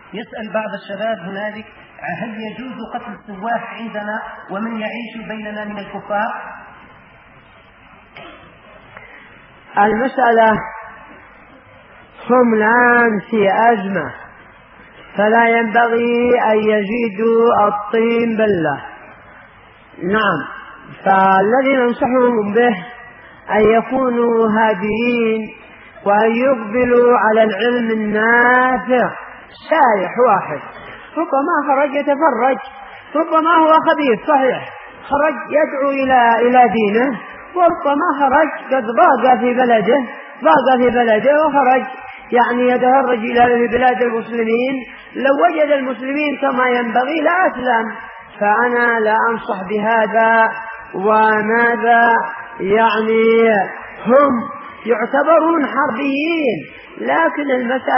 يسأل بعض الشباب هنالك: هل يجوز قتل السواح عندنا ومن يعيش بيننا من الكفار؟ المسألة هم الآن في أزمة، فلا ينبغي أن يزيدوا الطين بلة. نعم، فالذي ننصحهم به أن يكونوا هادئين وأن يقبلوا على العلم النافع. شايح واحد ربما خرج يتفرج، ربما هو خبيث صحيح، خرج يدعو إلى دينه، وربما خرج قد ضاق في بلده وخرج يعني يتهرج إلى بلاد المسلمين. لو وجد المسلمين كما ينبغي لأسلم، فأنا لا أنصح بهذا. وماذا يعني هم يعتبرون حربيين، لكن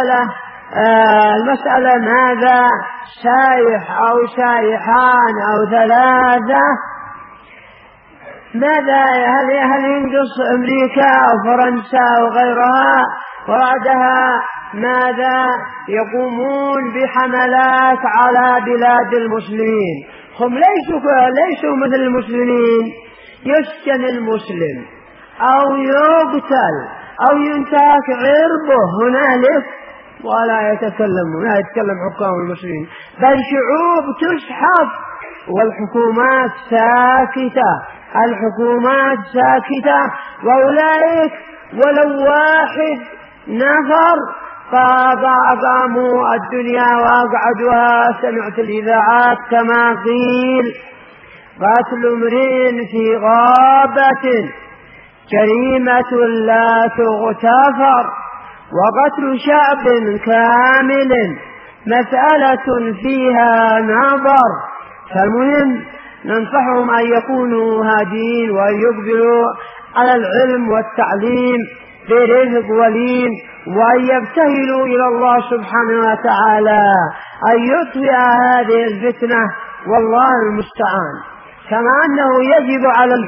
المسألة ماذا شايح أو شايحان أو ثلاثة، ماذا هل ينقص أمريكا أو فرنسا وغيرها وبعدها ماذا يقومون بحملات على بلاد المسلمين؟ هم ليسوا مثل المسلمين. يسجن المسلم أو يقتل أو ينتهك عرضه هنالك ولا يتكلم حكام المسلمين، بل شعوب تسحب والحكومات ساكتة. وأولئك ولو واحد نفر فأقاموا الدنيا وأقعدوها. سمعت الإذاعات كما قيل: قتل امرئ في غابة جريمة لا تغتفر، وقتل شعب كامل مسألة فيها نظر. فالمهم ننصحهم أن يكونوا هادين وأن يقبلوا على العلم والتعليم برزق ولين، وأن يبتهلوا إلى الله سبحانه وتعالى أن يطفئ هذه الفتنة، والله المستعان. كما أنه يجب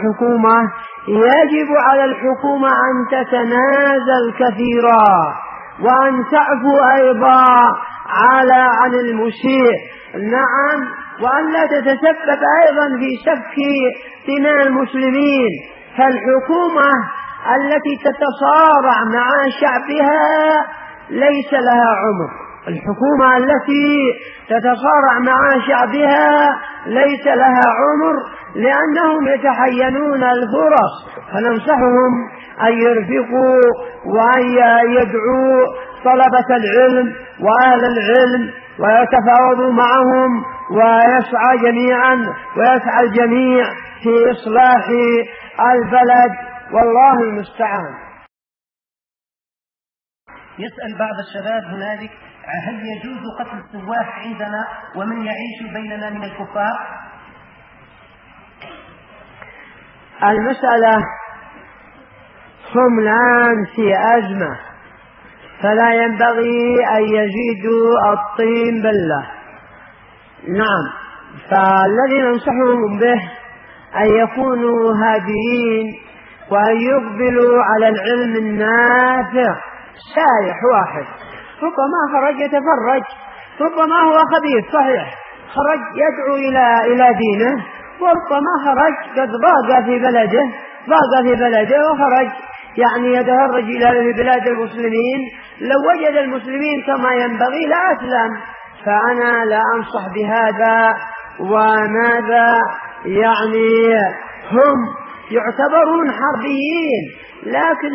على الحكومة أن تتنازل كثيرا وأن تعفو أيضا عن المسيء. نعم، وأن لا تتسبب أيضا في سفك دماء المسلمين. فالحكومة التي تتصارع مع شعبها ليس لها عمر، لأنهم يتحينون الفرص. فننصحهم أن يرفقوا وأن يدعوا طلبة العلم وأهل العلم ويتفاوضوا معهم، ويسعى الجميع في إصلاح البلد، والله المستعان. يسأل بعض الشباب هنالك: هل يجوز قتل السواح عندنا ومن يعيش بيننا من الكفار؟ المسألة هم الآن في أزمة، فلا ينبغي أن يزيدوا الطين بلة. نعم، فالذي ننصحهم به أن يكونوا هادئين وأن يقبلوا على العلم النافع. شايح واحد ربما خرج يتفرج، ربما هو خبيث صحيح، خرج يدعو إلى دينه، وربما خرج قد ضاق في بلده وخرج يعني يتهرج إلى بلاد المسلمين. لو وجد المسلمين كما ينبغي لأسلم، فأنا لا أنصح بهذا. وماذا يعني هم يعتبرون حربيين، لكن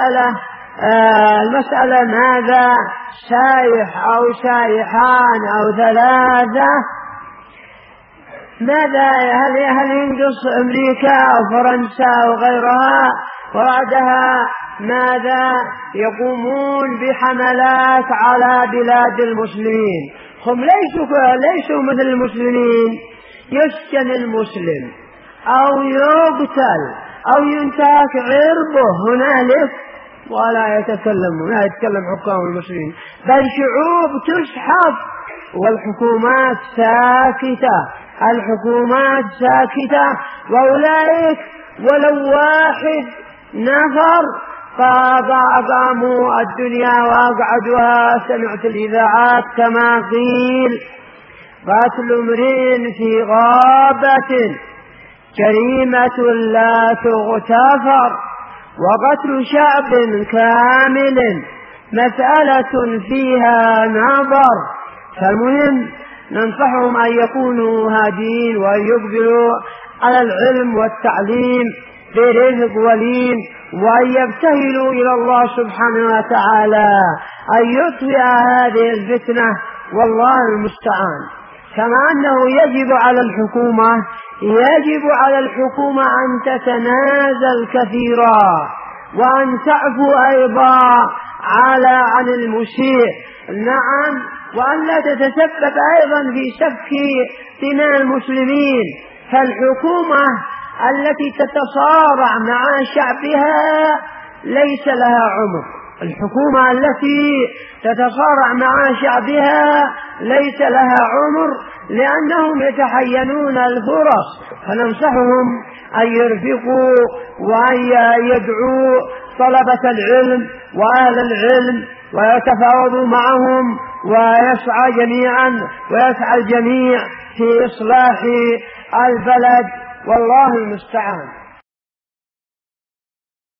المسألة ماذا شايح أو شايحان أو ثلاثة، ماذا هل ينقص أمريكا أو فرنسا وغيرها وبعدها ماذا يقومون بحملات على بلاد المسلمين؟ هم ليسوا مثل المسلمين. يسجن المسلم أو يقتل أو ينتهك عرضه هنالك ولا يتكلم حكام المسلمين، بل شعوب تسحب والحكومات ساكتة. وأولئك ولو واحد نفر فأقاموا الدنيا وأقعدوها. سمعت الإذاعات كما قيل: قتل امرئ في غابة جريمة لا تغتفر، وقتل شعب كامل مسألة فيها نظر. فالمهم ننصحهم أن يكونوا هادين وأن يقبلوا على العلم والتعليم برفق ولين، وأن يبتهلوا إلى الله سبحانه وتعالى أن يطفئ هذه الفتنة، والله المستعان. كما أنه يجب على الحكومة أن تتنازل كثيرا، وأن تعفو أيضا عن المسيء، نعم، وأن لا تتسبب أيضا في سفك دماء المسلمين. فالحكومة التي تتصارع مع شعبها ليس لها عمر، الحكومة التي تتصارع مع شعبها ليس لها عمر، لأنهم يتحينون الفرص. فننصحهم أن يرفقوا وأن يدعوا طلبة العلم وأهل العلم ويتفاوضوا معهم، ويسعى الجميع في إصلاح البلد، والله المستعان.